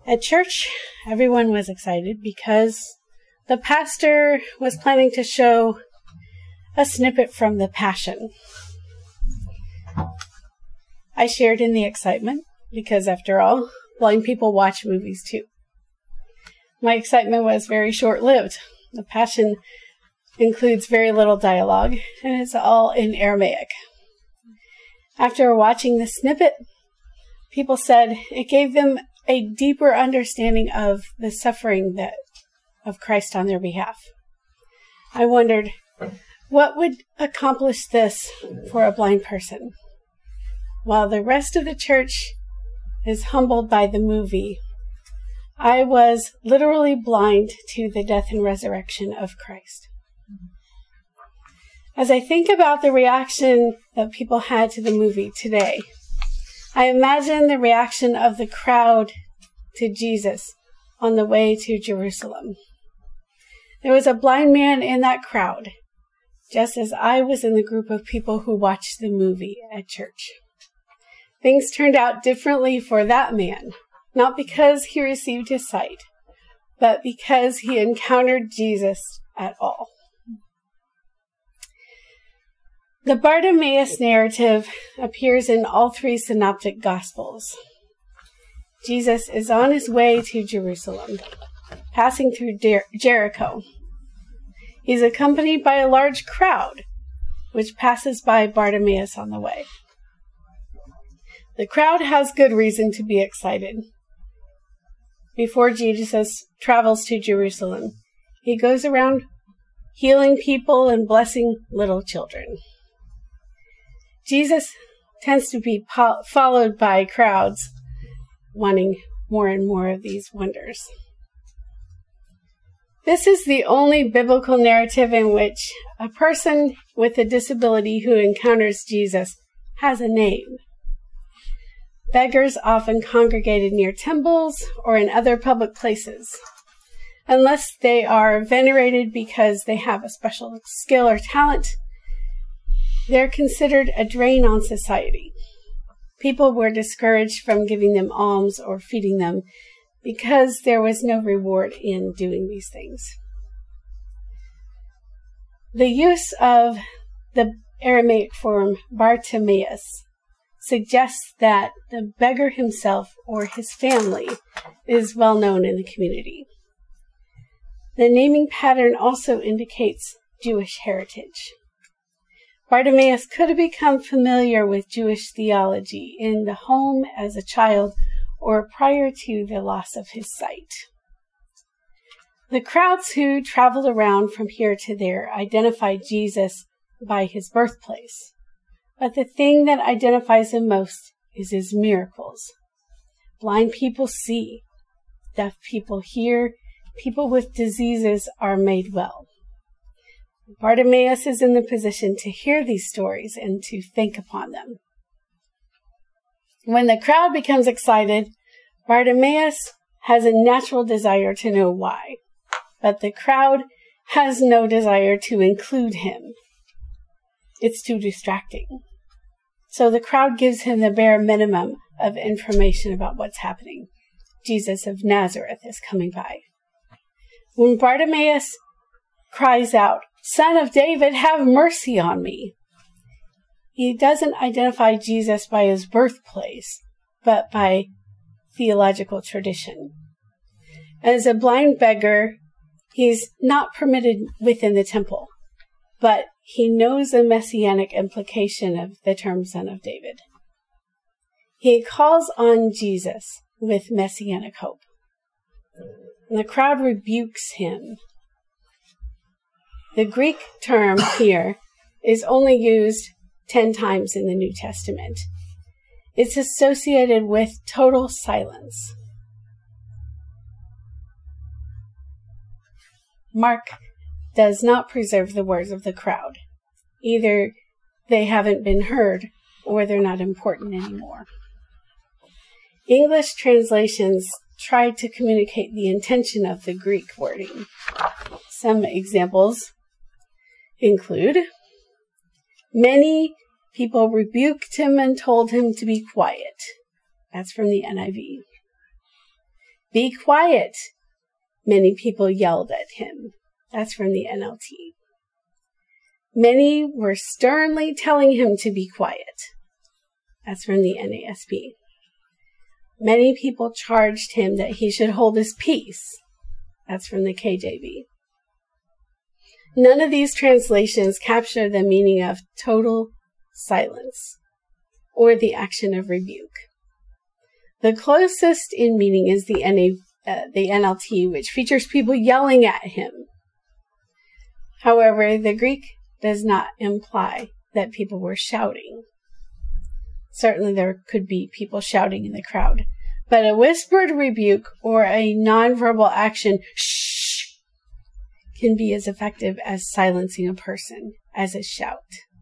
At church, everyone was excited because the pastor was planning to show a snippet from The Passion. I shared in the excitement because, after all, blind people watch movies too. My excitement was very short-lived. The Passion includes very little dialogue, and it's all in Aramaic. After watching the snippet, people said it gave them a deeper understanding of the suffering of Christ on their behalf. I wondered, what would accomplish this for a blind person? While the rest of the church is humbled by the movie, I was literally blind to the death and resurrection of Christ. As I think about the reaction that people had to the movie today, I imagine the reaction of the crowd to Jesus on the way to Jerusalem. There was a blind man in that crowd, just as I was in the group of people who watched the movie at church. Things turned out differently for that man, not because he received his sight, but because he encountered Jesus at all. The Bartimaeus narrative appears in all three synoptic gospels. Jesus is on his way to Jerusalem, passing through Jericho. He's accompanied by a large crowd, which passes by Bartimaeus on the way. The crowd has good reason to be excited. Before Jesus travels to Jerusalem, he goes around healing people and blessing little children. Jesus tends to be followed by crowds wanting more and more of these wonders. This is the only biblical narrative in which a person with a disability who encounters Jesus has a name. Beggars often congregated near temples or in other public places. Unless they are venerated because they have a special skill or talent, they're considered a drain on society. People were discouraged from giving them alms or feeding them because there was no reward in doing these things. The use of the Aramaic form Bartimaeus suggests that the beggar himself or his family is well known in the community. The naming pattern also indicates Jewish heritage. Bartimaeus could have become familiar with Jewish theology in the home as a child or prior to the loss of his sight. The crowds who traveled around from here to there identified Jesus by his birthplace, but the thing that identifies him most is his miracles. Blind people see, deaf people hear, people with diseases are made well. Bartimaeus is in the position to hear these stories and to think upon them. When the crowd becomes excited, Bartimaeus has a natural desire to know why, but the crowd has no desire to include him. It's too distracting. So the crowd gives him the bare minimum of information about what's happening. Jesus of Nazareth is coming by. When Bartimaeus cries out, "Son of David, have mercy on me," he doesn't identify Jesus by his birthplace, but by theological tradition. As a blind beggar, he's not permitted within the temple, but he knows the messianic implication of the term Son of David. He calls on Jesus with messianic hope, and the crowd rebukes him. The Greek term here is only used 10 times in the New Testament. It's associated with total silence. Mark does not preserve the words of the crowd. Either they haven't been heard or they're not important anymore. English translations tried to communicate the intention of the Greek wording. Some examples include, many people rebuked him and told him to be quiet. That's from the NIV. "Be quiet," many people yelled at him. That's from the NLT. Many were sternly telling him to be quiet. That's from the NASB. Many people charged him that he should hold his peace. That's from the KJV. None of these translations capture the meaning of total silence or the action of rebuke. The closest in meaning is the NLT, which features people yelling at him. However, the Greek does not imply that people were shouting. Certainly there could be people shouting in the crowd, but a whispered rebuke or a nonverbal action, shh, can be as effective as silencing a person as a shout.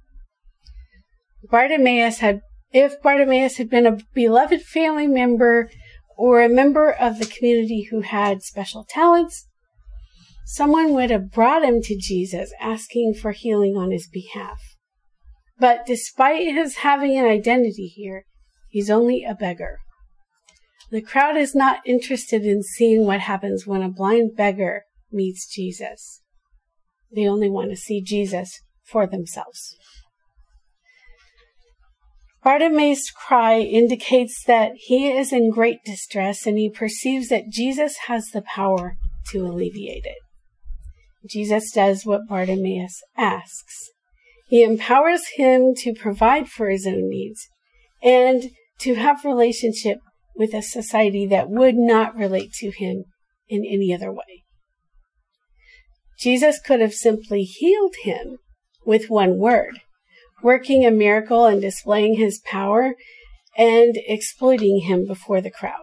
If Bartimaeus had been a beloved family member or a member of the community who had special talents, someone would have brought him to Jesus asking for healing on his behalf. But despite his having an identity here, he's only a beggar. The crowd is not interested in seeing what happens when a blind beggar meets Jesus. They only want to see Jesus for themselves. Bartimaeus' cry indicates that he is in great distress and he perceives that Jesus has the power to alleviate it. Jesus does what Bartimaeus asks. He empowers him to provide for his own needs and to have relationship with a society that would not relate to him in any other way. Jesus could have simply healed him with one word, working a miracle and displaying his power and exploiting him before the crowd.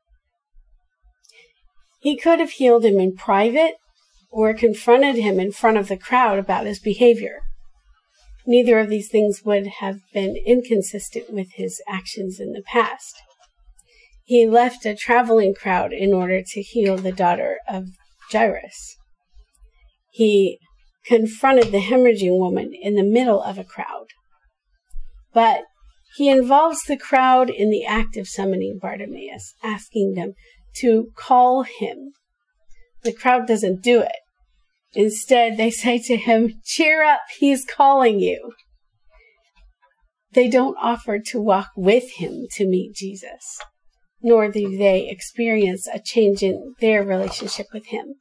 He could have healed him in private or confronted him in front of the crowd about his behavior. Neither of these things would have been inconsistent with his actions in the past. He left a traveling crowd in order to heal the daughter of Jairus. He confronted the hemorrhaging woman in the middle of a crowd. But he involves the crowd in the act of summoning Bartimaeus, asking them to call him. The crowd doesn't do it. Instead, they say to him, "Cheer up, he's calling you." They don't offer to walk with him to meet Jesus, nor do they experience a change in their relationship with him.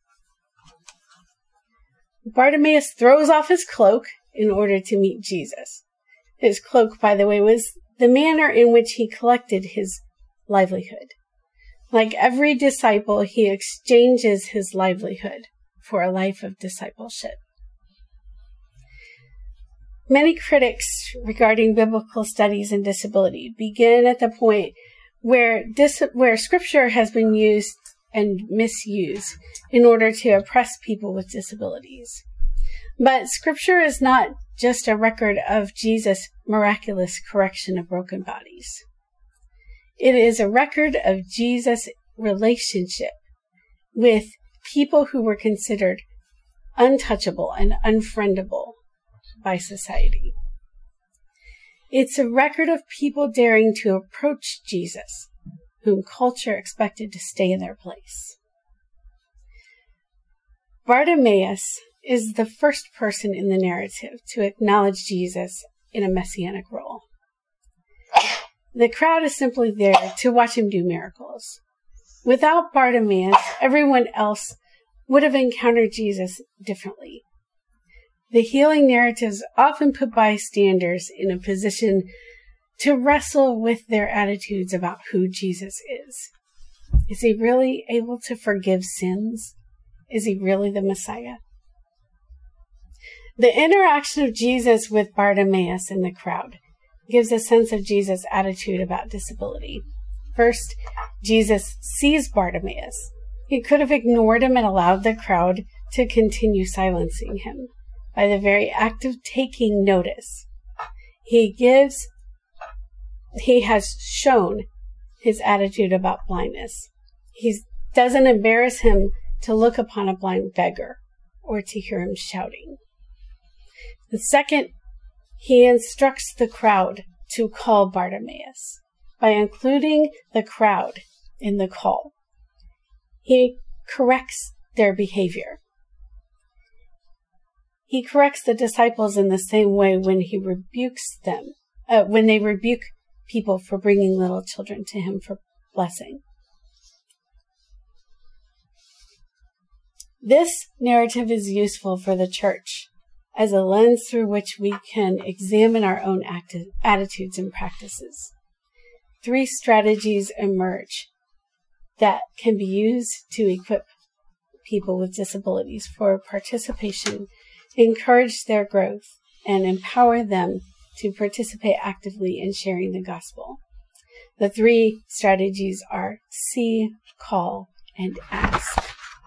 Bartimaeus throws off his cloak in order to meet Jesus. His cloak, by the way, was the manner in which he collected his livelihood. Like every disciple, he exchanges his livelihood for a life of discipleship. Many critics regarding biblical studies and disability begin at the point where scripture has been used and misused in order to oppress people with disabilities. But scripture is not just a record of Jesus' miraculous correction of broken bodies. It is a record of Jesus' relationship with people who were considered untouchable and unfriendable by society. It's a record of people daring to approach Jesus, whom culture expected to stay in their place. Bartimaeus is the first person in the narrative to acknowledge Jesus in a messianic role. The crowd is simply there to watch him do miracles. Without Bartimaeus, everyone else would have encountered Jesus differently. The healing narratives often put bystanders in a position to wrestle with their attitudes about who Jesus is. Is he really able to forgive sins? Is he really the Messiah? The interaction of Jesus with Bartimaeus in the crowd gives a sense of Jesus' attitude about disability. First, Jesus sees Bartimaeus. He could have ignored him and allowed the crowd to continue silencing him. By the very act of taking notice, he has shown his attitude about blindness. He doesn't embarrass him to look upon a blind beggar or to hear him shouting. The second, he instructs the crowd to call Bartimaeus by including the crowd in the call. He corrects their behavior. He corrects the disciples in the same way when he rebukes them, when they rebuke people for bringing little children to him for blessing. This narrative is useful for the church as a lens through which we can examine our own attitudes and practices. 3 strategies emerge that can be used to equip people with disabilities for participation, encourage their growth, and empower them to participate actively in sharing the gospel. The 3 strategies are see, call, and ask.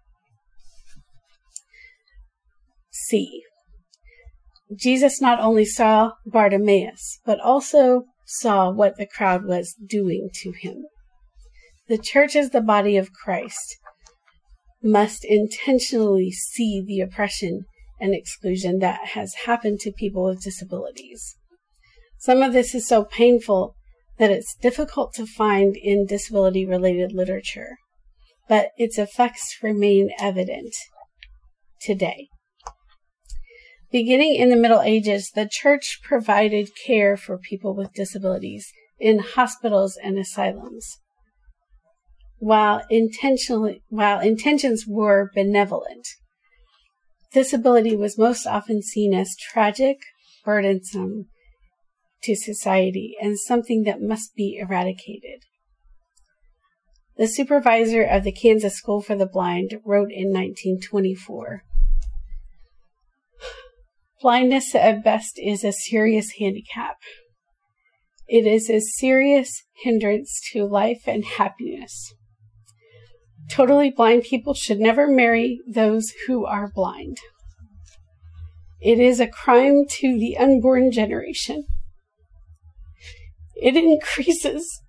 See. Jesus not only saw Bartimaeus, but also saw what the crowd was doing to him. The church as the body of Christ must intentionally see the oppression and exclusion that has happened to people with disabilities. Some of this is so painful that it's difficult to find in disability-related literature, but its effects remain evident today. Beginning in the Middle Ages, the church provided care for people with disabilities in hospitals and asylums. While intentions were benevolent, disability was most often seen as tragic, burdensome to society, and something that must be eradicated. The supervisor of the Kansas School for the Blind wrote in 1924, "Blindness at best is a serious handicap. It is a serious hindrance to life and happiness. Totally blind people should never marry those who are blind. It is a crime to the unborn generation. It increases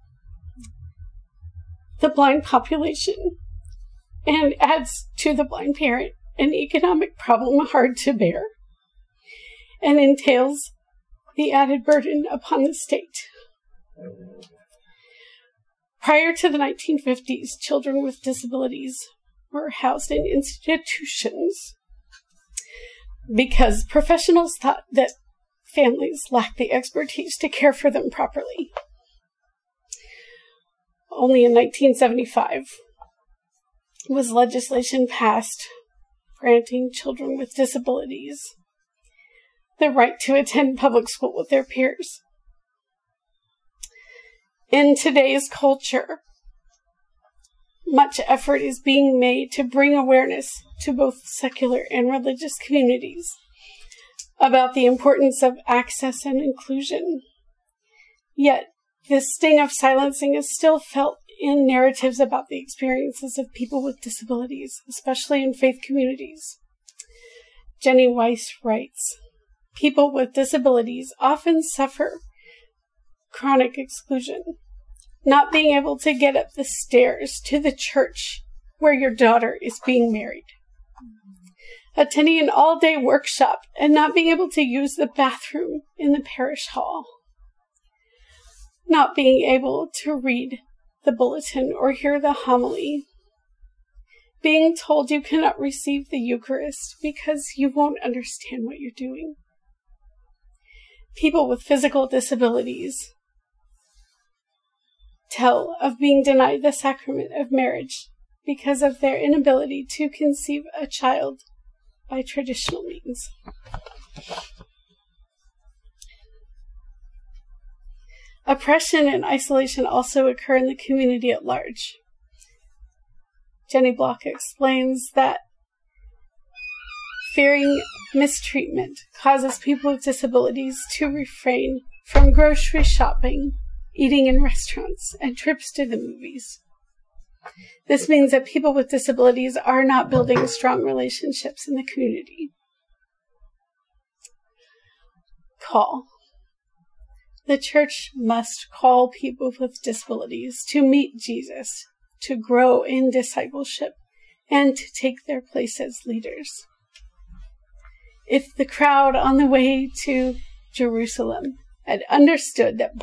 the blind population and adds to the blind parent an economic problem hard to bear, and entails the added burden upon the state." Prior to the 1950s, children with disabilities were housed in institutions because professionals thought that families lacked the expertise to care for them properly. Only in 1975 was legislation passed granting children with disabilities the right to attend public school with their peers. In today's culture, much effort is being made to bring awareness to both secular and religious communities about the importance of access and inclusion. Yet, this sting of silencing is still felt in narratives about the experiences of people with disabilities, especially in faith communities. Jenny Weiss writes, "People with disabilities often suffer chronic exclusion, not being able to get up the stairs to the church where your daughter is being married, attending an all-day workshop and not being able to use the bathroom in the parish hall, not being able to read the bulletin or hear the homily, being told you cannot receive the Eucharist because you won't understand what you're doing. People with physical disabilities tell of being denied the sacrament of marriage because of their inability to conceive a child by traditional means." Oppression and isolation also occur in the community at large. Jenny Block explains that fearing mistreatment causes people with disabilities to refrain from grocery shopping, eating in restaurants, and trips to the movies. This means that people with disabilities are not building strong relationships in the community. Call. The church must call people with disabilities to meet Jesus, to grow in discipleship, and to take their place as leaders. If the crowd on the way to Jerusalem had understood that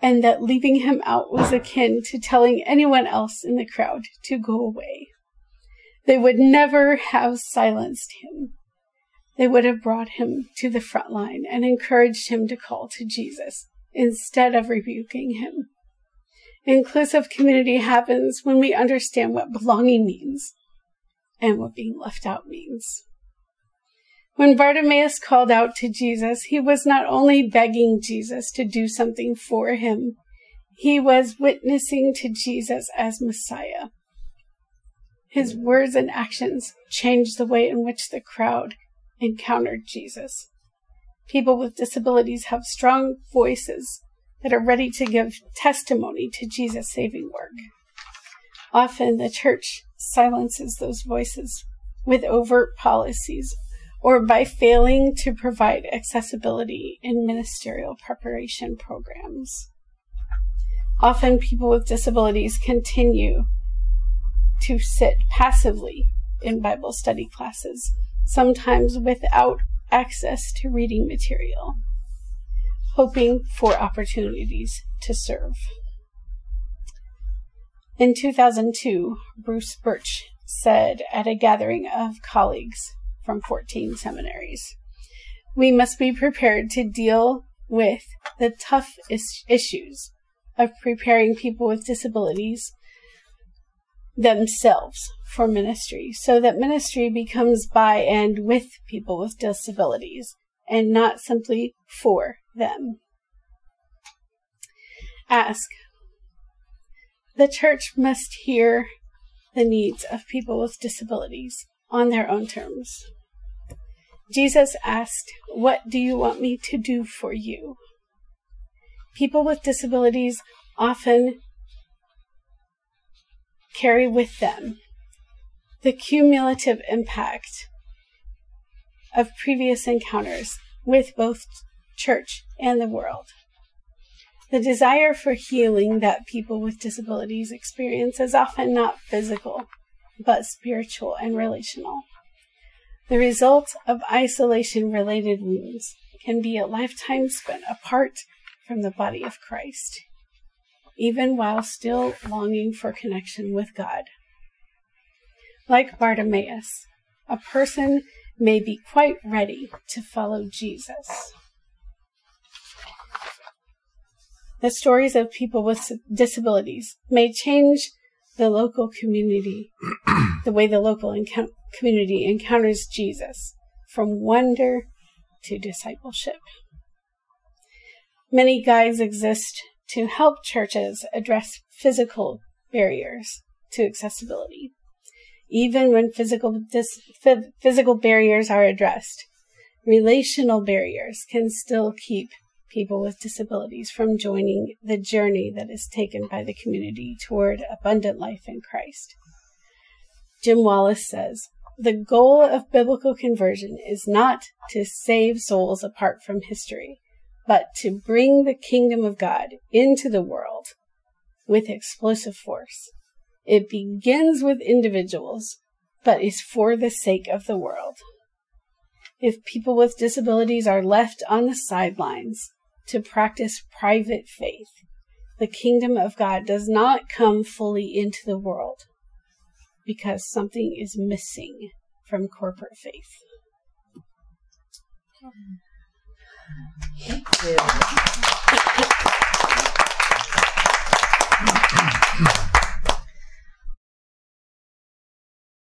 and that leaving him out was akin to telling anyone else in the crowd to go away. They would never have silenced him. They would have brought him to the front line and encouraged him to call to Jesus instead of rebuking him. Inclusive community happens when we understand what belonging means and what being left out means. When Bartimaeus called out to Jesus, he was not only begging Jesus to do something for him, he was witnessing to Jesus as Messiah. His words and actions changed the way in which the crowd encountered Jesus. People with disabilities have strong voices that are ready to give testimony to Jesus' saving work. Often the church silences those voices with overt policies or by failing to provide accessibility in ministerial preparation programs. Often people with disabilities continue to sit passively in Bible study classes, sometimes without access to reading material, hoping for opportunities to serve. In 2002, Bruce Birch said at a gathering of colleagues from 14 seminaries, "We must be prepared to deal with the tough issues of preparing people with disabilities themselves for ministry, so that ministry becomes by and with people with disabilities and not simply for them." Ask. The church must hear the needs of people with disabilities on their own terms. Jesus asked, "What do you want me to do for you?" People with disabilities often carry with them the cumulative impact of previous encounters with both church and the world. The desire for healing that people with disabilities experience is often not physical, but spiritual and relational. The result of isolation-related wounds can be a lifetime spent apart from the body of Christ, even while still longing for connection with God. Like Bartimaeus, a person may be quite ready to follow Jesus. The stories of people with disabilities may change the local community, the way the local community encounters Jesus, from wonder to discipleship. Many guides exist to help churches address physical barriers to accessibility. Even when physical barriers are addressed, relational barriers can still keep people with disabilities from joining the journey that is taken by the community toward abundant life in Christ. Jim Wallace says, "The goal of biblical conversion is not to save souls apart from history, but to bring the kingdom of God into the world with explosive force. It begins with individuals, but is for the sake of the world." If people with disabilities are left on the sidelines to practice private faith, the kingdom of God does not come fully into the world because something is missing from corporate faith. Thank you.